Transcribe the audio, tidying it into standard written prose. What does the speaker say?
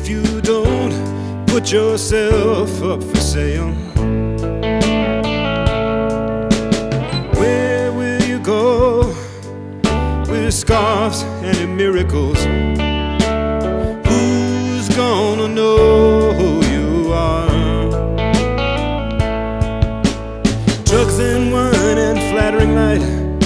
if you don't put yourself up for sale? Where will you go with scarves and miracles?